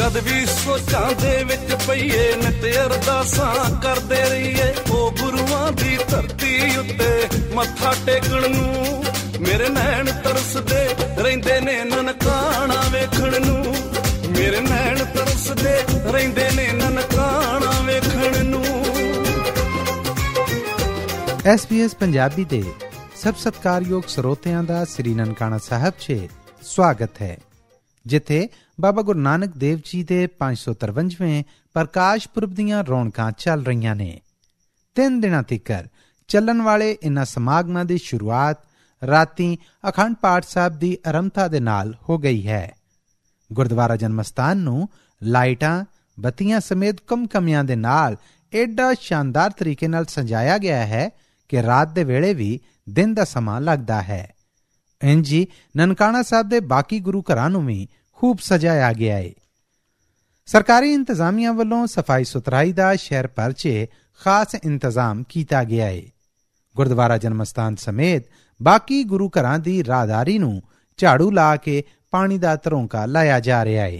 ਜਦ ਵੀ ਸੋਚਾਂ ਦੇ ਵਿੱਚ ਪਈਏ ਨਿਤ ਅਰਦਾਸਾਂ ਕਰਦੇ ਰਹੀਏ ਉਹ ਗੁਰੂਆਂ ਦੀ ਧਰਤੀ ਉੱਤੇ ਮੱਥਾ ਟੇਕਣ ਨੂੰ। ਮੇਰੇ ਨੈਣ ਤਰਸਦੇ ਰਹਿੰਦੇ ਨੇ ਨਨਕਾਣਾ ਵੇਖਣ ਨੂੰ, ਮੇਰੇ ਨੈਣ ਤਰਸਦੇ ਰਹਿੰਦੇ ਨੇ ਨਨਕਾਣਾ ਵੇਖਣ ਨੂੰ। SBS ਪੰਜਾਬੀ ਦੇ ਸਭ ਸਤਿਕਾਰਯੋਗ ਸਰੋਤਿਆਂ ਦਾ ਸ੍ਰੀ ਨਨਕਾਣਾ ਸਾਹਿਬ 'ਚ ਸਵਾਗਤ ਹੈ, ਜਿੱਥੇ ਬਾਬਾ ਗੁਰੂ ਨਾਨਕ ਦੇਵ ਜੀ ਦੇ 553ਵੇਂ ਪ੍ਰਕਾਸ਼ ਪੁਰਬ ਦੀਆਂ ਰੌਣਕਾਂ ਚੱਲ ਰਹੀਆਂ ਨੇ। 3 ਦਿਨਾਂ ਤੀਕਰ ਚੱਲਣ ਵਾਲੇ ਇਨ੍ਹਾਂ ਸਮਾਗਮਾਂ ਦੀ ਸ਼ੁਰੂਆਤ ਰਾਤੀ ਅਖੰਡ ਪਾਠ ਸਾਹਿਬ ਦੀ ਆਰੰਭਤਾ ਦੇ ਨਾਲ ਹੋ ਗਈ ਹੈ। ਗੁਰਦੁਆਰਾ ਜਨਮ ਅਸਥਾਨ ਨੂੰ ਲਾਈਟਾਂ, ਬੱਤੀਆਂ ਸਮੇਤ ਕਮਕਮਿਆਂ ਦੇ ਨਾਲ ਏਡਾ ਸ਼ਾਨਦਾਰ ਤਰੀਕੇ ਨਾਲ ਸਜਾਇਆ ਗਿਆ ਹੈ ਕਿ ਰਾਤ ਦੇ ਵੇਲੇ ਵੀ ਦਿਨ ਦਾ ਸਮਾਂ ਲੱਗਦਾ ਹੈ। ਇੰਝ ਹੀ ਨਨਕਾਣਾ ਸਾਹਿਬ ਦੇ ਬਾਕੀ ਗੁਰੂ ਘਰਾਂ ਨੂੰ ਵੀ ਖੂਬ ਸਜਾਇਆ ਗਿਆ ਹੈ। ਸਰਕਾਰੀ ਇੰਤਜ਼ਾਮੀਆਂ ਵੱਲੋਂ ਸਫਾਈ ਸੁਥਰਾਈ ਦਾ ਸ਼ਹਿਰ ਭਰ 'ਚ ਖਾਸ ਇੰਤਜ਼ਾਮ ਕੀਤਾ ਗਿਆ ਹੈ। ਗੁਰਦੁਆਰਾ ਜਨਮ ਅਸਥਾਨ ਸਮੇਤ ਬਾਕੀ ਗੁਰੂ ਘਰਾਂ ਦੀ ਰਾਹਦਾਰੀ ਨੂੰ ਝਾੜੂ ਲਾ ਕੇ ਪਾਣੀ ਦਾ ਤਰੋਂਕਾ ਲਾਇਆ ਜਾ ਰਿਹਾ ਹੈ।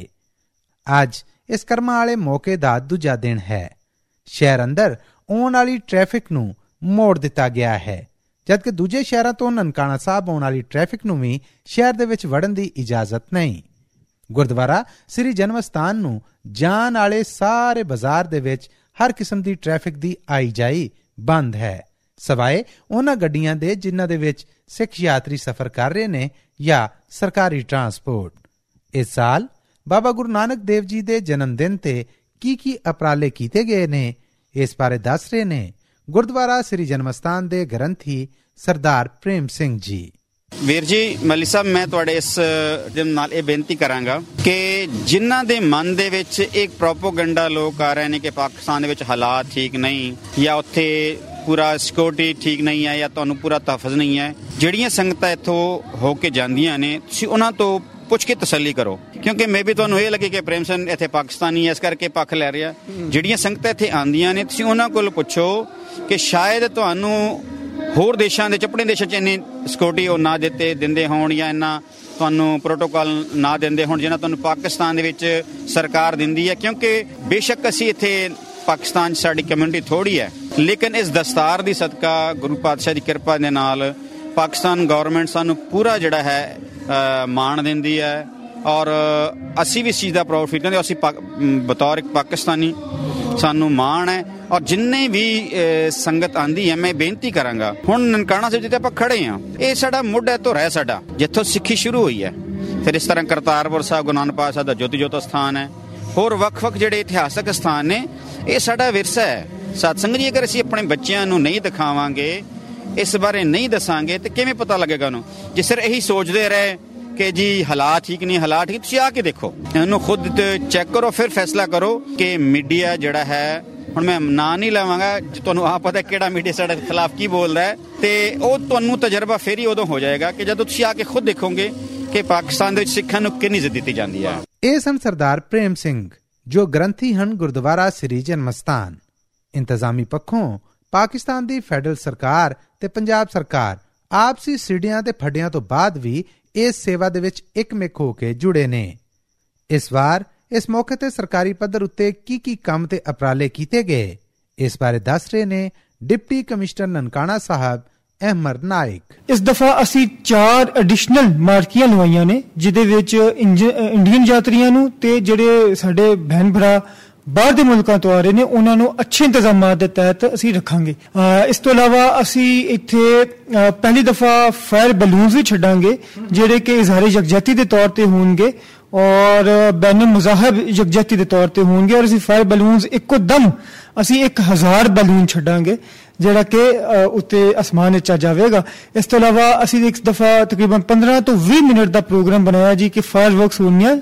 ਅੱਜ ਇਸ ਕਰਮਾਂ ਵਾਲੇ ਮੌਕੇ ਦਾ ਦੂਜਾ ਦਿਨ ਹੈ। ਸ਼ਹਿਰ ਅੰਦਰ ਆਉਣ ਵਾਲੀ ਟ੍ਰੈਫਿਕ ਨੂੰ ਮੋੜ ਦਿੱਤਾ ਗਿਆ ਹੈ, ਜਦਕਿ ਦੂਜੇ ਸ਼ਹਿਰਾਂ ਤੋਂ ਨਨਕਾਣਾ ਸਾਹਿਬ ਆਉਣ ਵਾਲੀ ਟ੍ਰੈਫਿਕ ਨੂੰ ਵੀ ਸ਼ਹਿਰ ਦੇ ਵਿੱਚ ਵੜਨ ਦੀ ਇਜਾਜ਼ਤ ਨਹੀਂ। ਗੁਰਦੁਆਰਾ ਸ੍ਰੀ ਜਨਮ ਅਸਥਾਨ ਨੂੰ ਜਾਣ ਵਾਲੇ ਸਾਰੇ ਬਾਜ਼ਾਰ ਦੇ ਵਿੱਚ ਹਰ ਕਿਸਮ ਦੀ ਟ੍ਰੈਫਿਕ ਦੀ ਆਈ ਜਾਈ ਬੰਦ ਹੈ, ਸਵਾਏ ਉਹਨਾਂ ਗੱਡੀਆਂ ਦੇ ਜਿਨ੍ਹਾਂ ਦੇ ਵਿੱਚ ਸਿੱਖ ਯਾਤਰੀ ਸਫ਼ਰ ਕਰ ਰਹੇ ਨੇ ਜਾਂ ਸਰਕਾਰੀ ਟਰਾਂਸਪੋਰਟ। ਇਸ ਸਾਲ ਬਾਬਾ ਗੁਰੂ ਨਾਨਕ ਦੇਵ ਜੀ ਦੇ ਜਨਮ ਦਿਨ ਤੇ ਕੀ ਉਪਰਾਲੇ ਕੀਤੇ ਗਏ ਨੇ, ਇਸ ਬਾਰੇ ਦੱਸ ਰਹੇ ਨੇ ਗੁਰਦੁਆਰਾ ਸ੍ਰੀ ਜਨਮ ਅਸਥਾਨ ਦੇ ਗ੍ਰੰਥੀ ਸਰਦਾਰ ਪ੍ਰੇਮ ਸਿੰਘ ਜੀ। ਵੀਰ ਜੀ ਮੱਲੀ ਸਾਹਿਬ, ਮੈਂ ਤੁਹਾਡੇ ਇਸ ਦਿਨ ਨਾਲ ਇਹ ਬੇਨਤੀ ਕਰਾਂਗਾ ਕਿ ਜਿਨ੍ਹਾਂ ਦੇ ਮਨ ਦੇ ਵਿੱਚ ਇੱਕ ਪ੍ਰੋਪੋਗੰਡਾ ਲੋਕ ਆ ਰਹੇ ਨੇ ਕਿ ਪਾਕਿਸਤਾਨ ਦੇ ਵਿੱਚ ਹਾਲਾਤ ਠੀਕ ਨਹੀਂ, ਜਾਂ ਉੱਥੇ ਪੂਰਾ ਸਿਕਿਉਰਿਟੀ ਠੀਕ ਨਹੀਂ ਹੈ, ਜਾਂ ਤੁਹਾਨੂੰ ਪੂਰਾ ਤਹਫਜ਼ ਨਹੀਂ ਹੈ, ਜਿਹੜੀਆਂ ਸੰਗਤਾਂ ਇੱਥੋਂ ਹੋ ਕੇ ਜਾਂਦੀਆਂ ਨੇ ਤੁਸੀਂ ਉਹਨਾਂ ਤੋਂ ਪੁੱਛ ਕੇ ਤਸੱਲੀ ਕਰੋ, ਕਿਉਂਕਿ ਮੇਬੀ ਤੁਹਾਨੂੰ ਇਹ ਲੱਗੇ ਕਿ ਪ੍ਰੇਮ ਸਿੰਘ ਇੱਥੇ ਪਾਕਿਸਤਾਨੀ ਹੈ ਇਸ ਕਰਕੇ ਪੱਖ ਲੈ ਰਿਹਾ। ਜਿਹੜੀਆਂ ਸੰਗਤਾਂ ਇੱਥੇ ਆਉਂਦੀਆਂ ਨੇ ਤੁਸੀਂ ਉਹਨਾਂ ਕੋਲ ਪੁੱਛੋ ਕਿ ਸ਼ਾਇਦ ਤੁਹਾਨੂੰ ਹੋਰ ਦੇਸ਼ਾਂ ਦੇ ਆਪਣੇ ਦੇਸ਼ਾਂ 'ਚ ਇੰਨੀ ਸਿਕਿਉਰਿਟੀ ਉਹ ਨਾ ਦਿੰਦੇ ਹੋਣ, ਜਾਂ ਇੰਨਾ ਤੁਹਾਨੂੰ ਪ੍ਰੋਟੋਕਾਲ ਨਾ ਦਿੰਦੇ ਹੋਣ ਜਿਨ੍ਹਾਂ ਤੁਹਾਨੂੰ ਪਾਕਿਸਤਾਨ ਦੇ ਵਿੱਚ ਸਰਕਾਰ ਦਿੰਦੀ ਹੈ। ਕਿਉਂਕਿ ਬੇਸ਼ੱਕ ਅਸੀਂ ਇੱਥੇ ਪਾਕਿਸਤਾਨ 'ਚ ਸਾਡੀ ਕਮਿਊਨਿਟੀ ਥੋੜ੍ਹੀ ਹੈ, ਲੇਕਿਨ ਇਸ ਦਸਤਾਰ ਦੀ ਸਦਕਾ ਗੁਰੂ ਪਾਤਸ਼ਾਹ ਦੀ ਕਿਰਪਾ ਦੇ ਨਾਲ ਪਾਕਿਸਤਾਨ ਗੌਰਮੈਂਟ ਸਾਨੂੰ ਪੂਰਾ ਜਿਹੜਾ ਹੈ ਮਾਣ ਦਿੰਦੀ ਹੈ, ਔਰ ਅਸੀਂ ਵੀ ਇਸ ਚੀਜ਼ ਦਾ ਪ੍ਰਾਊਡ ਫੀਲ ਕਰਦੇ। ਅਸੀਂ ਬਤੌਰ ਇੱਕ ਪਾਕਿਸਤਾਨੀ ਸਾਨੂੰ ਮਾਣ ਹੈ। ਔਰ ਜਿੰਨੇ ਵੀ ਸੰਗਤ ਆਂਦੀ ਹੈ, ਮੈਂ ਬੇਨਤੀ ਕਰਾਂਗਾ, ਹੁਣ ਨਨਕਾਣਾ ਸਾਹਿਬ ਜਿੱਥੇ ਆਪਾਂ ਖੜੇ ਹਾਂ ਇਹ ਸਾਡਾ ਮੁੱਢ ਧੁਰਾ ਹੈ, ਸਾਡਾ ਜਿੱਥੋਂ ਸਿੱਖੀ ਸ਼ੁਰੂ ਹੋਈ ਹੈ। ਫਿਰ ਇਸ ਤਰ੍ਹਾਂ ਕਰਤਾਰਪੁਰ ਸਾਹਿਬ ਗੁਰੂ ਨਾਨਕ ਪਾਤਸ਼ਾਹ ਸਾਹਿਬ ਦਾ ਜੋਤੀ ਜੋਤ ਸਥਾਨ ਹੈ, ਹੋਰ ਵੱਖ-ਵੱਖ ਜਿਹੜੇ ਇਤਿਹਾਸਕ ਸਥਾਨ ਨੇ, ਇਹ ਸਾਡਾ ਵਿਰਸਾ ਹੈ। ਸਤ ਸੰਗਤ ਜੀ, ਅਗਰ ਅਸੀਂ ਆਪਣੇ ਬੱਚਿਆਂ ਨੂੰ ਨਹੀਂ ਦਿਖਾਵਾਂਗੇ, ਇਸ ਬਾਰੇ ਨਹੀਂ ਦੱਸਾਂਗੇ ਤੇ ਕਿਵੇਂ ਪਤਾ ਲੱਗੇਗਾ ਉਹਨੂੰ। ਜੇ ਸਿਰ ਇਹੀ ਸੋਚਦੇ ਰਹੇ ਕਿ ਜੀ ਹਾਲਾਤ ਠੀਕ ਨਹੀਂ, ਹਾਲਾਤ ਠੀਕ, ਤੁਸੀਂ ਆ ਕੇ ਦੇਖੋ, ਇਹਨੂੰ ਖੁਦ ਚੈੱਕ ਕਰੋ, ਫਿਰ ਫੈਸਲਾ ਕਰੋ ਕਿ ਮੀਡੀਆ ਜਿਹੜਾ ਹੈ, ਹੁਣ ਮੈਂ ਨਾਂ ਨਹੀਂ ਲਵਾਂਗਾ, ਤੁਹਾਨੂੰ ਆਪ ਪਤਾ ਕਿਹੜਾ ਮੀਡੀਆ ਸਾਡੇ ਖਿਲਾਫ ਕੀ ਬੋਲਦਾ ਹੈ, ਤੇ ਉਹ ਤੁਹਾਨੂੰ ਤਜਰਬਾ ਫਿਰ ਹੀ ਉਦੋਂ ਹੋ ਜਾਏਗਾ ਕਿ ਜਦੋਂ ਤੁਸੀਂ ਆ ਕੇ ਖੁਦ ਦੇਖੋਗੇ ਕਿ ਪਾਕਿਸਤਾਨ ਦੇ ਵਿੱਚ ਸਿੱਖਾਂ ਨੂੰ ਕਿੰਨੀ ਇੱਜ਼ਤ ਦਿੱਤੀ ਜਾਂਦੀ ਹੈ। ਇਹ ਸਨ ਸਰਦਾਰ ਪ੍ਰੇਮ ਸਿੰਘ, ਜੋ ਗ੍ਰੰਥੀ ਹਨ ਗੁਰਦੁਆਰਾ ਸ੍ਰੀ ਜਨਮ ਅਸਥਾਨ। ਇੰਤਜ਼ਾਮੀ ਪੱਖੋਂ ਪਾਕਿਸਤਾਨ ਦੀ ਫੈਡਰਲ ਸਰਕਾਰ ਤੇ ਪੰਜਾਬ ਸਰਕਾਰ ਆਪਸੀ ਸਿੜਿਆਂ ਤੇ ਫੱਡਿਆਂ ਤੋਂ ਬਾਅਦ ਵੀ ਇਸ ਸੇਵਾ ਦੇ ਵਿੱਚ ਇੱਕਮਿਕ ਹੋ ਕੇ ਜੁੜੇ ਨੇ। ਇਸ ਵਾਰ ਇਸ ਮੌਕੇ ਤੇ ਸਰਕਾਰੀ ਪੱਧਰ ਉੱਤੇ ਕੀ ਕੰਮ ਤੇ ਉਪਰਾਲੇ ਕੀਤੇ ਗਏ, ਇਸ ਬਾਰੇ ਦੱਸ ਰਹੇ ਨੇ ਡਿਪਟੀ ਕਮਿਸ਼ਨਰ ਨਨਕਾਣਾ ਸਾਹਿਬ ਅਹਿਮਦ ਨਾਇਕ। ਇਸ ਦਫਾ ਅਸੀਂ 4 ਐਡੀਸ਼ਨਲ ਮਾਰਕੀਆਂ ਲਵਾਈਆਂ ਨੇ, ਜਿਹਦੇ ਵਿੱਚ ਇੰਡੀਅਨ ਯਾਤਰੀਆਂ ਨੂੰ ਤੇ ਜਿਹੜੇ ਸਾਡੇ ਭੈਣ ਭਰਾ ਬਾਹਰ ਦੇ ਮੁਲਕਾਂ ਤੋਂ ਆ ਰਹੇ ਨੇ ਉਹਨਾਂ ਨੂੰ ਅੱਛੇ ਇੰਤਜ਼ਾਮਾਂ ਦੇ ਤਹਿਤ ਅਸੀਂ ਰੱਖਾਂਗੇ। ਇਸ ਤੋਂ ਇਲਾਵਾ ਅਸੀਂ ਇੱਥੇ ਪਹਿਲੀ ਦਫਾ ਫਾਇਰ ਬੈਲੂਨਸ ਵੀ ਛੱਡਾਂਗੇ, ਜਿਹੜੇ ਕਿ ਇਜ਼ਹਾਰ ਯਕਜਹਿਤੀ ਦੇ ਤੌਰ ਤੇ ਹੋਣਗੇ ਔਰ ਬੈਨ ਮੁਜ਼ਾਹਬ ਯਕਜਹਿਤੀ ਦੇ ਤੌਰ ਤੇ ਹੋਣਗੇ। ਔਰ ਅਸੀਂ ਫਾਇਰ ਬੈਲੂਨਸ ਇੱਕੋ ਦਮ ਅਸੀਂ 1000 ਬੈਲੂਨ ਛੱਡਾਂਗੇ, ਜਿਹੜਾ ਕਿ ਉੱਤੇ ਅਸਮਾਨ ਵਿੱਚ ਆ ਜਾਵੇਗਾ। ਇਸ ਤੋਂ ਇਲਾਵਾ ਅਸੀਂ ਇੱਕ ਦਫਾ ਤਕਰੀਬਨ 15 ਤੋਂ 20 ਮਿੰਟ ਦਾ ਪ੍ਰੋਗਰਾਮ ਬਣਾਇਆ ਜੀ ਕਿ ਫਾਇਰ ਵਰਕਸ ਹੋਣੀਆਂ,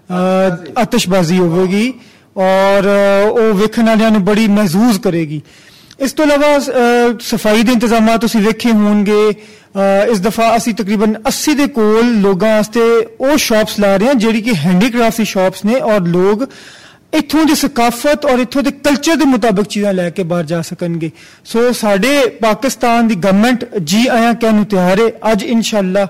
ਆਤਿਸ਼ਬਾਜ਼ੀ ਹੋਵੇਗੀ ਔਰ ਉਹ ਵੇਖਣ ਵਾਲਿਆਂ ਨੂੰ ਬੜੀ ਮਹਿਸੂਸ ਕਰੇਗੀ। ਇਸ ਤੋਂ ਇਲਾਵਾ ਸਫਾਈ ਦੇ ਇੰਤਜ਼ਾਮਾਂ ਤੁਸੀਂ ਵੇਖੇ ਹੋਣਗੇ। ਇਸ ਦਫਾ ਅਸੀਂ ਤਕਰੀਬਨ 80 ਦੇ ਕੋਲ ਲੋਕਾਂ ਵਾਸਤੇ ਉਹ ਸ਼ਾਪਸ ਲਾ ਰਹੇ ਹਾਂ ਜਿਹੜੀ ਕਿ ਹੈਂਡੀਕ੍ਰਾਫਟ ਦੀ ਸ਼ਾਪਸ ਨੇ, ਔਰ ਲੋਕ ਇੱਥੋਂ ਦੀ ਸਕਾਫਤ ਔਰ ਇੱਥੋਂ ਦੇ ਕਲਚਰ ਦੇ ਮੁਤਾਬਕ ਚੀਜ਼ਾਂ ਲੈ ਕੇ ਬਾਹਰ ਜਾ ਸਕਣਗੇ। ਸੋ ਸਾਡੇ ਪਾਕਿਸਤਾਨ ਦੀ ਗਵਰਨਮੈਂਟ ਜੀ ਆਇਆਂ ਕਹਿਣ ਨੂੰ ਤਿਆਰ ਹੈ। ਅੱਜ ਇਨਸ਼ਾਅੱਲਾ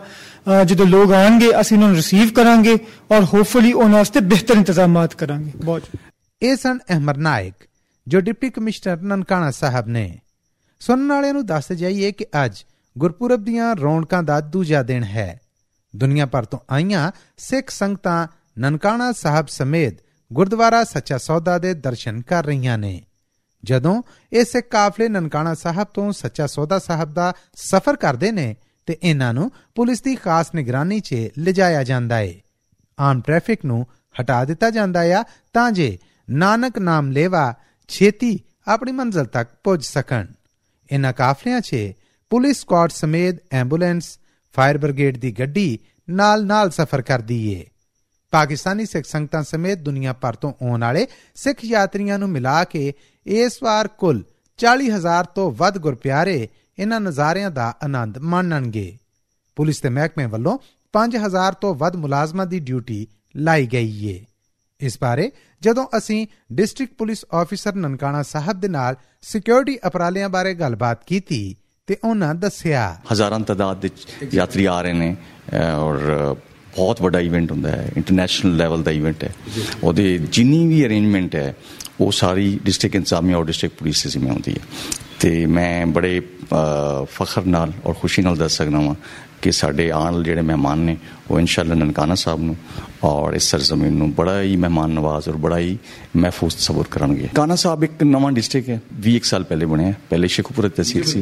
ਜਦੋਂ ਲੋਕ ਆਉਣਗੇ ਅਸੀਂ ਉਹਨਾਂ ਨੂੰ ਰਿਸੀਵ ਕਰਾਂਗੇ ਔਰ ਹੋਪਫੁਲੀ ਉਹਨਾਂ ਵਾਸਤੇ ਬਿਹਤਰ ਇੰਤਜ਼ਾਮਾਤ ਕਰਾਂਗੇ। ਬਹੁਤ ਇਹ ਸਨ ਅਹਿਮਦ ਨਾਇਕ, ਜੋ ਡਿਪਟੀ ਕਮਿਸ਼ਨਰ ਨਨਕਾਣਾ ਸਾਹਿਬ ਨੇ। ਸੁਣਨ ਵਾਲਿਆਂ ਨੂੰ ਦੱਸ ਜਾਈਏ ਕਿ ਅੱਜ ਗੁਰਪੁਰਬ ਦੀਆਂ ਰੌਣਕਾਂ ਦਾ ਦੂਜਾ ਦਿਨ ਹੈ। ਦੁਨੀਆ ਭਰ ਤੋਂ ਆਈਆਂ ਸਿੱਖ ਸੰਗਤਾਂ ਨਨਕਾਣਾ ਸਾਹਿਬ ਸਮੇਤ ਗੁਰਦੁਆਰਾ ਸੱਚਾ ਸੌਦਾ ਦੇ ਦਰਸ਼ਨ ਕਰ ਰਹੀਆਂ ਨੇ। ਜਦੋਂ ਇਹ ਸਿੱਖ ਕਾਫਲੇ ਨਨਕਾਣਾ ਸਾਹਿਬ ਤੋਂ ਸੱਚਾ ਸੌਦਾ ਸਾਹਿਬ ਦਾ ਸਫ਼ਰ ਕਰਦੇ ਨੇ ਤੇ ਇਹਨਾਂ ਨੂੰ ਪੁਲਿਸ ਦੀ ਖਾਸ ਨਿਗਰਾਨੀ 'ਚ ਲਿਜਾਇਆ ਜਾਂਦਾ ਏ। ਆਮ ਟ੍ਰੈਫਿਕ ਨੂੰ ਹਟਾ ਦਿੱਤਾ ਜਾਂਦਾ ਆ ਤਾਂ ਜੇ ਨਾਨਕ ਨਾਮ ਲੇਵਾ ਛੇਤੀ ਆਪਣੀ ਮੰਜ਼ਿਲ ਤੱਕ ਪੁੱਜ ਸਕਣ। ਇਹਨਾਂ ਕਾਫਲਿਆਂ 'ਚ ਪੁਲਿਸ ਸਕਾਡ ਸਮੇਤ ਐਂਬੂਲੈਂਸ, ਫਾਇਰ ਬ੍ਰਿਗੇਡ ਦੀ ਗੱਡੀ ਨਾਲ ਸਫ਼ਰ ਕਰਦੀ ਏ। ਪਾਕਿਸਤਾਨੀ ਸਿੱਖ ਸੰਗਤਾਂ ਸਮੇਤ ਦੁਨੀਆ ਭਰ ਤੋਂ ਆਉਣ ਵਾਲੇ ਸਿੱਖ ਯਾਤਰੀਆਂ ਨੂੰ ਮਿਲਾ ਕੇ ਇਸ ਵਾਰ ਕੁੱਲ 40,000 ਤੋਂ ਵੱਧ ਗੁਰਪਿਆਰੇ ਇਹਨਾਂ ਨਜ਼ਾਰਿਆਂ ਦਾ ਆਨੰਦ ਮਾਣਨਗੇ। ਪੁਲਿਸ ਦੇ ਮਹਿਕਮੇ ਵੱਲੋਂ 5,000 ਤੋਂ ਵੱਧ ਮੁਲਾਜ਼ਮਾਂ ਦੀ ਡਿਊਟੀ ਲਾਈ ਗਈ ਏ। ਇਸ ਬਾਰੇ ਜਦੋਂ ਅਸੀਂ district police officer Nankana Sahib ਦੇ ਨਾਲ ਸਿਕਿਉਰਿਟੀ ਉਪਰਾਲਿਆਂ ਬਾਰੇ ਗੱਲਬਾਤ ਕੀਤੀ ਤੇ ਉਹਨਾਂ ਦੱਸਿਆ, ਹਜ਼ਾਰਾਂ ਤਾਦਾਦ ਵਿੱਚ ਯਾਤਰੀ ਆ ਰਹੇ ਨੇ ਔਰ ਬਹੁਤ ਵੱਡਾ ਇਵੈਂਟ ਹੁੰਦਾ ਹੈ, ਇੰਟਰਨੈਸ਼ਨਲ ਲੈਵਲ ਦਾ ਇਵੈਂਟ ਹੈ। ਉਹਦੇ ਜਿੰਨੀ ਵੀ ਅਰੇਂਜਮੈਂਟ ਹੈ ਉਹ ਸਾਰੀ ਡਿਸਟ੍ਰਿਕਟ ਇੰਤਜ਼ਾਮੀਆ ਔਰ ਡਿਸਟ੍ਰਿਕਟ ਪੁਲਿਸ ਦੇ ਜ਼ਿੰਮੇ ਹੁੰਦੀ ਹੈ। ਤੇ ਮੈਂ ਬੜੇ ਫਖਰ ਨਾਲ ਔਰ ਖੁਸ਼ੀ ਨਾਲ ਦੱਸ ਸਕਦਾ ਹਾਂ ਕਿ ਸਾਡੇ ਆਉਣ ਵਾਲੇ ਜਿਹੜੇ ਮਹਿਮਾਨ ਨੇ ਉਹ ਇਨਸ਼ਾਅੱਲਾ ਨਨਕਾਣਾ ਸਾਹਿਬ ਨੂੰ ਔਰ ਇਸ ਸਰਜ਼ਮੀਨ ਨੂੰ ਬੜਾ ਹੀ ਮਹਿਮਾਨ ਨਵਾਜ਼ ਔਰ ਬੜਾ ਹੀ ਮਹਿਫੂਜ਼ ਤਸੱਵੁਰ ਕਰਨਗੇ। ਨਨਕਾਣਾ ਸਾਹਿਬ ਇੱਕ ਨਵਾਂ ਡਿਸਟ੍ਰਿਕਟ ਹੈ, 20 ਸਾਲ ਪਹਿਲੇ ਬਣਿਆ। ਪਹਿਲੇ ਸ਼ੇਖੂਪੁਰਾ ਤਹਿਸੀਲ ਸੀ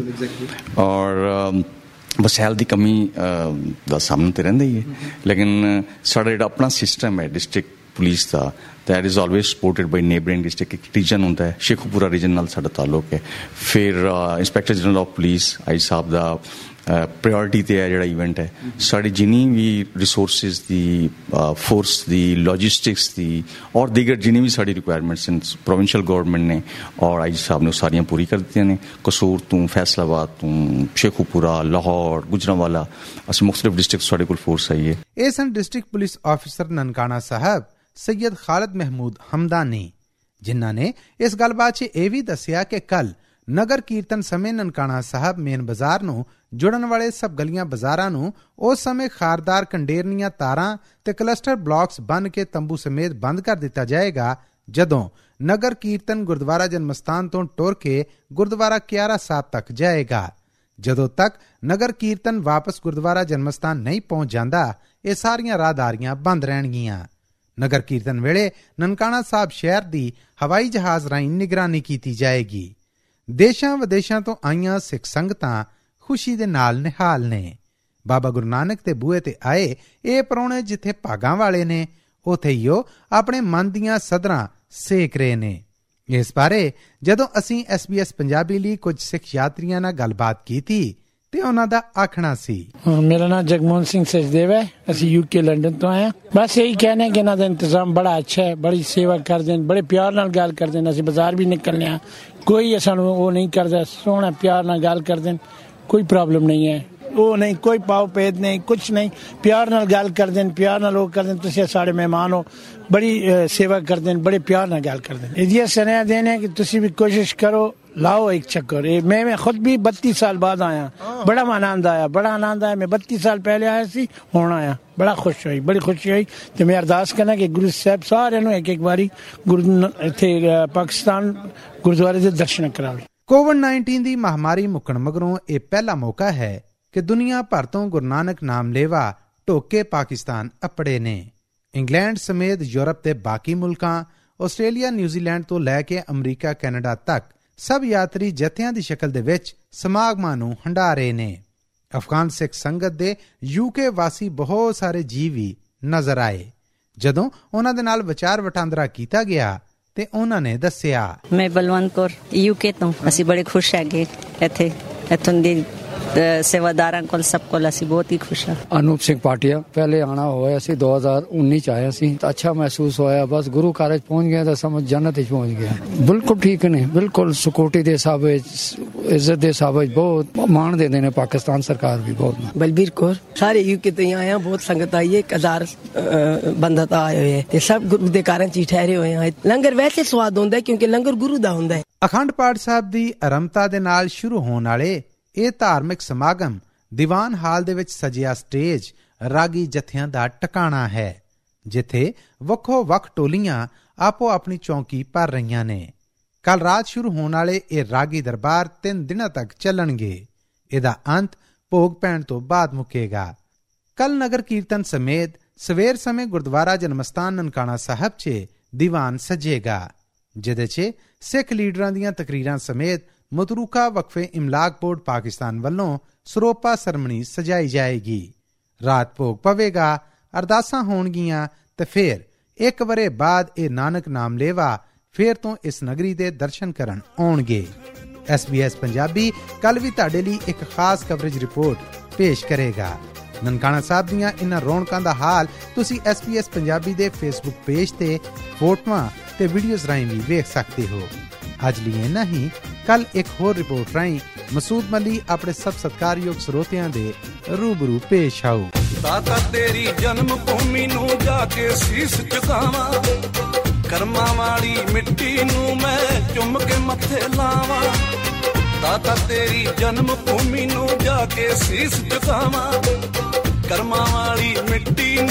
ਔਰ ਵਸੈਲ ਦੀ ਕਮੀ ਦਾ ਸਾਹਮਣਾ ਤਾਂ ਰਹਿੰਦਾ ਹੀ ਹੈ, ਲੇਕਿਨ ਸਾਡਾ ਜਿਹੜਾ ਆਪਣਾ ਸਿਸਟਮ ਹੈ ਡਿਸਟ੍ਰਿਕਟ ਪੁਲਿਸ ਦਾ, that is always supported by neighboring district। ਇੱਕ ਰੀਜਨ ਹੁੰਦਾ ਹੈ, ਸ਼ੇਖੂਪੁਰਾ ਰੀਜਨ ਨਾਲ ਸਾਡਾ ਤਾਲੁਕ ਹੈ। ਫਿਰ ਇੰਸਪੈਕਟਰ ਜਨਰਲ ਆਫ ਪੁਲਿਸ ਆਈ ਸਾਹਿਬ ਦਾ ਪ੍ਰਾਇਓਰਟੀ 'ਤੇ ਹੈ ਜਿਹੜਾ ਇਵੈਂਟ ਹੈ। ਸਾਡੀ ਜਿੰਨੀ ਵੀ ਰਿਸੋਰਸਿਸ ਦੀ, ਫੋਰਸ ਦੀ, ਲੌਜਿਸਟਿਕਸ ਦੀ ਔਰ ਦੀਗਰ ਜਿੰਨੀ ਵੀ ਸਾਡੀ ਰਿਕੁਆਇਰਮੈਂਟਸ ਪ੍ਰੋਵਿੰਸ਼ੀਅਲ ਗੌਰਮੈਂਟ ਨੇ ਔਰ ਆਈ ਸਾਹਿਬ ਨੇ ਉਹ ਸਾਰੀਆਂ ਪੂਰੀ ਕਰ ਦਿੱਤੀਆਂ ਨੇ। ਕਸੂਰ ਤੋਂ, ਫੈਸਲਾਬਾਦ ਤੋਂ, ਸ਼ੇਖੂਪੁਰਾ, ਲਾਹੌਰ, ਗੁਜਰਾਂਵਾਲਾ, ਅਸੀਂ ਮੁਖਤਲਿਫ ਡਿਸਟ੍ਰਿਕਟ ਸਾਡੇ ਕੋਲ ਫੋਰਸ ਆਈ ਹੈ। ਇਹ ਸਨ district police officer Nankana Sahib Syed Khalid Mahmood Hamdani, ਜਿਨ੍ਹਾਂ ਨੇ ਇਸ ਗੱਲਬਾਤ 'ਚ ਇਹ ਵੀ ਦੱਸਿਆ ਕਿ ਕੱਲ ਨਗਰ ਕੀਰਤਨ ਸਮੇਂ ਨਨਕਾਣਾ ਸਾਹਿਬ ਮੇਨ ਬਾਜ਼ਾਰ ਨੂੰ ਜੁੜਨ ਵਾਲੇ ਸਭ ਗਲੀਆਂ ਬਾਜ਼ਾਰਾਂ ਨੂੰ ਉਸ ਸਮੇਂ ਖਾਰਦਾਰ ਕੰਡੇਰਨੀਆਂ ਤਾਰਾਂ ਤੇ ਕਲਸਟਰ ਬਲਾਕਸ ਬੰਨ ਕੇ ਤੰਬੂ ਸਮੇਤ ਬੰਦ ਕਰ ਦਿੱਤਾ ਜਾਏਗਾ, ਜਦੋਂ ਨਗਰ ਕੀਰਤਨ ਗੁਰਦੁਆਰਾ ਜਨਮਸਥਾਨ ਤੋਂ ਟੁਰ ਕੇ ਗੁਰਦੁਆਰਾ ਕਿਆਰਾ ਸਾਹਿਬ ਤੱਕ ਜਾਏਗਾ। ਜਦੋਂ ਤੱਕ ਨਗਰ ਕੀਰਤਨ ਵਾਪਸ ਗੁਰਦੁਆਰਾ ਜਨਮਸਥਾਨ ਨਹੀਂ ਪਹੁੰਚ ਜਾਂਦਾ, ਇਹ ਸਾਰੀਆਂ ਰਾਹਦਾਰੀਆਂ ਬੰਦ ਰਹਿਣਗੀਆਂ। ਨਗਰ ਕੀਰਤਨ ਵੇਲੇ ਨਨਕਾਣਾ ਸਾਹਿਬ ਸ਼ਹਿਰ ਦੀ ਹਵਾਈ ਜਹਾਜ਼ ਰਾਹੀਂ ਨਿਗਰਾਨੀ ਕੀਤੀ ਜਾਏਗੀ। ਦੇਸ਼ਾਂ ਵਿਦੇਸ਼ਾਂ ਤੋਂ ਆਈਆਂ ਸਿੱਖ ਸੰਗਤਾਂ ਖੁਸ਼ੀ ਦੇ ਨਾਲ ਨਿਹਾਲ ਨੇ। ਬਾਬਾ ਗੁਰੂ ਨਾਨਕ ਦੇ ਬੂਹੇ ਤੇ ਆਏ ਇਹ ਪ੍ਰਾਹੁਣੇ ਜਿੱਥੇ ਭਾਗਾਂ ਵਾਲੇ ਨੇ, ਉੱਥੇ ਹੀ ਉਹ ਆਪਣੇ ਮਨ ਦੀਆਂ ਸਦਰਾਂ ਸੇਕ ਰਹੇ ਨੇ। ਇਸ ਬਾਰੇ ਜਦੋਂ ਅਸੀਂ SBS ਪੰਜਾਬੀ ਲਈ ਕੁਝ ਸਿੱਖ ਯਾਤਰੀਆਂ ਨਾਲ ਗੱਲਬਾਤ ਕੀਤੀ ਤੇ ਉਹਨਾਂ ਦਾ ਆਖਣਾ ਸੀ, ਮੇਰਾ ਨਾਮ ਜਗਮੋਹਨ ਸਿੰਘ ਸਚਦੇਵ ਹੈ, ਅਸੀਂ UK ਲੰਡਨ ਤੋਂ ਆਏ ਹਾਂ। ਬਸ ਇਹੀ ਕਹਿਣਾ ਕਿ ਇਹਨਾਂ ਦਾ ਇੰਤਜ਼ਾਮ ਬੜਾ ਅੱਛਾ ਹੈ, ਬੜੀ ਸੇਵਾ ਕਰਦੇ ਨੇ, ਬੜੇ ਪਿਆਰ ਨਾਲ ਗੱਲ ਕਰਦੇ ਨੇ। ਅਸੀਂ ਬਾਜ਼ਾਰ ਵੀ ਨਿਕਲਨੇ ਆ, ਕੋਈ ਸਾਨੂੰ ਉਹ ਨਹੀਂ ਕਰਦਾ, ਸੋਹਣਾ ਪਿਆਰ ਨਾਲ ਗੱਲ ਕਰਦੇ ਨੇ, ਕੋਈ ਪ੍ਰੋਬਲਮ ਨਹੀਂ ਹੈ। ਉਹ ਨਹੀਂ, ਕੋਈ ਪਾਉ ਭੇਦ ਨਹੀਂ, ਕੁਛ ਨਹੀਂ, ਪਿਆਰ ਨਾਲ ਗੱਲ ਕਰਦੇ ਨੇ, ਪਿਆਰ ਨਾਲ ਉਹ ਕਰਦੇ ਨੇ। ਤੁਸੀਂ ਸਾਡੇ ਮਹਿਮਾਨ ਹੋ, ਬੜੀ ਸੇਵਾ ਕਰਦੇ ਨੇ, ਬੜੇ ਪਿਆਰ ਨਾਲ ਗੱਲ ਕਰਦੇ ਨੇ। ਇਹ ਸੁਨੇਹਾ ਦੇਣੇ ਕਿ ਤੁਸੀਂ ਵੀ ਕੋਸ਼ਿਸ਼ ਕਰੋ, ਲਾओ एक चक्कर। मैं खुद भी 32 साल बाद आया, बड़ा आनंद आया, बड़ा आनंद आया। मैं 32 साल पहले आया सी, हुण आया, बड़ा खुश हुई, बड़ी खुशी हुई। तो मैं अरदास करना कि गुरु साहब सारे एक बारी गुरु इत्थे पाकिस्तान गुरुद्वारे दे दर्शन करावे। कोविड-19 ਦੀ ਮਹਾਮਾਰੀ ਮੁੱਕਣ ਮਗਰੋਂ ਇਹ ਪਹਿਲਾ ਮੌਕਾ ਹੈ ਕਿ ਦੁਨੀਆ ਭਰ ਤੋਂ ਗੁਰੂ ਨਾਨਕ ਨਾਮ ਲੇਵਾ ਢੋਕ ਕੇ ਪਾਕਿਸਤਾਨ ਅੱਪੜੇ ਨੇ। ਇੰਗਲੈਂਡ ਸਮੇਤ ਯੂਰਪ ਦੇ ਬਾਕੀ ਮੁਲਕਾਂ, ਆਸਟ੍ਰੇਲੀਆ, ਨਿਊਜ਼ੀਲੈਂਡ ਤੋਂ ਲੈ ਕੇ ਅਮਰੀਕਾ, ਕੈਨੇਡਾ ਤੱਕ ਸਭ ਯਾਤਰੀ ਜਥਿਆਂ ਦੀ ਸ਼ਕਲ ਦੇ ਵਿੱਚ ਸਮਾਗਮਾਂ ਨੂੰ ਹੰਢਾ ਰਹੇ ਨੇ। ਅਫਗਾਨ ਸਿੱਖ ਸੰਗਤ ਦੇ UK ਵਾਸੀ ਬਹੁਤ ਸਾਰੇ ਜੀਵ ਵੀ ਨਜ਼ਰ ਆਏ। ਜਦੋਂ ਉਹਨਾਂ ਦੇ ਨਾਲ ਵਿਚਾਰ ਵਟਾਂਦਰਾ ਕੀਤਾ ਗਿਆ ਤੇ ਉਹਨਾਂ ਨੇ ਦੱਸਿਆ, ਮੈਂ ਬਲਵੰਤ ਕੌਰ UK ਤੋਂ। ਅਸੀਂ ਬੜੇ ਖੁਸ਼ ਹੈਗੇ ਇੱਥੋਂ ਦੀ ਸੇਵਾਦਾਰਾਂ ਕੋਲ, ਸਭ ਕੋਲ ਅਸੀਂ ਬਹੁਤ ਹੀ ਖੁਸ਼ ਹਾਂ। ਅਨੂਪ ਸਿੰਘ ਪਾਟਿਆ, ਪਹਿਲੇ ਆਣਾ ਹੋਇਆ ਸੀ 2019 ਚ ਆਇਆ ਸੀ, ਤਾਂ ਅੱਛਾ ਮਹਿਸੂਸ ਹੋਇਆ। ਬਸ ਗੁਰੂ ਘਰ ਪਹੁੰਚ ਗਿਆ ਤਾਂ ਸਮਝ ਜੰਨਤ ਵਿੱਚ ਪਹੁੰਚ ਗਿਆ। ਬਿਲਕੁਲ ਠੀਕ ਨੇ, ਬਿਲਕੁਲ ਸਿਕਿਉਰਿਟੀ ਦੇ ਹਿਸਾਬ ਵਿੱਚ, ਇੱਜ਼ਤ ਦੇ ਹਿਸਾਬ ਵਿੱਚ ਬਹੁਤ ਮਾਣ ਦਿੰਦੇ ਨੇ। ਪਾਕਿਸਤਾਨ ਸਰਕਾਰ ਵੀ ਬਹੁਤ। ਬਲਬੀਰ ਕੌਰ, ਸਾਰੇ UK ਤੋਂ ਆਏ, ਬਹੁਤ ਸੰਗਤ ਆਈ ਹੈ, 1000 ਬੰਦਾ ਤਾਂ ਆਏ ਹੋਏ ਤੇ ਸਭ ਗੁਰੂ ਦੇ ਕਾਰਨ ਚ ਠਹਿਰੇ ਹੋਏ ਆ। ਲੰਗਰ ਵੈਸੇ ਸਵਾਦ ਹੁੰਦਾ ਕਿਉਂਕਿ ਲੰਗਰ ਗੁਰੂ ਦਾ ਹੁੰਦਾ ਹੈ। ਅਖੰਡ ਪਾਠ ਸਾਹਿਬ ਦੀ ਆਰੰਭਤਾ ਦੇ ਨਾਲ ਸ਼ੁਰੂ ਹੋਣ ਵਾਲੇ ਇਹ ਧਾਰਮਿਕ ਸਮਾਗਮ ਦੀਵਾਨ ਹਾਲ ਦੇ ਵਿੱਚ ਸਜਿਆ ਸਟੇਜ, ਰਾਗੀ ਜਥਿਆਂ ਦਾ ਟਿਕਾਣਾ ਹੈ, ਜਿੱਥੇ ਵੱਖੋ-ਵੱਖ ਟੋਲੀਆਂ ਆਪੋ ਆਪਣੀ ਚੌਂਕੀ ਭਰ ਰਹੀਆਂ ਨੇ। ਕੱਲ ਰਾਤ ਸ਼ੁਰੂ ਹੋਣ ਵਾਲੇ ਇਹ ਰਾਗੀ ਦਰਬਾਰ 3 ਦਿਨਾਂ ਤੱਕ ਚੱਲਣਗੇ। ਇਹਦਾ ਅੰਤ ਭੋਗ ਪੈਣ ਤੋਂ ਬਾਅਦ ਮੁੱਕੇਗਾ। ਕੱਲ ਨਗਰ ਕੀਰਤਨ ਸਮੇਤ ਸਵੇਰ ਸਮੇਂ ਗੁਰਦੁਆਰਾ ਜਨਮਸਥਾਨ ਨਨਕਾਣਾ ਸਾਹਿਬ 'ਚ ਦੀਵਾਨ ਸਜੇਗਾ, ਜਿਹਦੇ 'ਚ ਸਿੱਖ ਲੀਡਰਾਂ ਦੀਆਂ ਤਕਰੀਰਾਂ ਸਮੇਤ ਮਤਰੂਕਾ ਵਕਫੇ ਇਮਲਾਕ ਬੋਰਡ ਪਾਕਿਸਤਾਨ ਵੱਲੋਂ ਸਰੋਪਾ ਸਰਮਣੀ ਸਜਾਈ ਜਾਏਗੀ। ਰਾਤ ਭੋਗ ਪਵੇਗਾ, ਅਰਦਾਸਾਂ ਹੋਣਗੀਆਂ ਤੇ ਫਿਰ 1 ਵਰੇ ਬਾਅਦ ਇਹ ਨਾਨਕ ਨਾਮ ਲੇਵਾ ਫੇਰ ਤੋਂ ਇਸ ਨਗਰੀ ਦੇ ਦਰਸ਼ਨ ਕਰਨ ਆਉਣਗੇ। SBS ਪੰਜਾਬੀ ਕੱਲ ਵੀ ਤੁਹਾਡੇ ਲਈ ਇੱਕ ਖਾਸ ਕਵਰੇਜ ਰਿਪੋਰਟ ਪੇਸ਼ ਕਰੇਗਾ। ਨਨਕਾਣਾ ਸਾਹਿਬ ਦੀਆਂ ਇਨ੍ਹਾਂ ਰੌਣਕਾਂ ਦਾ ਹਾਲ ਤੁਸੀਂ SBS ਪੰਜਾਬੀ ਦੇ ਫੇਸਬੁੱਕ ਪੇਜ ਤੇ ਫੋਟੋਆਂ ਤੇ ਵੀਡੀਓਜ਼ ਰਾਹੀਂ ਵੀ ਵੇਖ ਸਕਦੇ ਹੋ। ਅੱਜ ਲਈ ਇੰਨਾ ਹੀ। ਕੱਲ ਇੱਕ ਹੋਰ ਰਿਪੋਰਟ ਰਾਹੀਂ ਮਸੂਦ ਮਲੀ ਆਪਣੇ ਸਭ ਸਤਿਕਾਰਯੋਗ ਸਰੋਤਿਆਂ ਦੇ ਰੂਬਰੂ ਪੇਸ਼ ਆਊ। ਦਾਤਾ ਤੇਰੀ ਜਨਮ ਭੂਮੀ ਨੂੰ ਜਾ ਕੇ ਸੀਸ ਝੁਕਾਵਾਂ, ਕਰਮਾਂ ਵਾਲੀ ਮਿੱਟੀ ਨੂੰ ਮੈਂ ਚੁੰਮ ਕੇ ਮੱਥੇ ਲਾਵਾਂ। ਦਾਤਾ ਤੇਰੀ ਜਨਮ ਭੂਮੀ ਨੂੰ ਜਾ ਕੇ ਸੀਸ ਝੁਕਾਵਾਂ, ਕਰਮਾਂ ਵਾਲੀ ਮਿੱਟੀ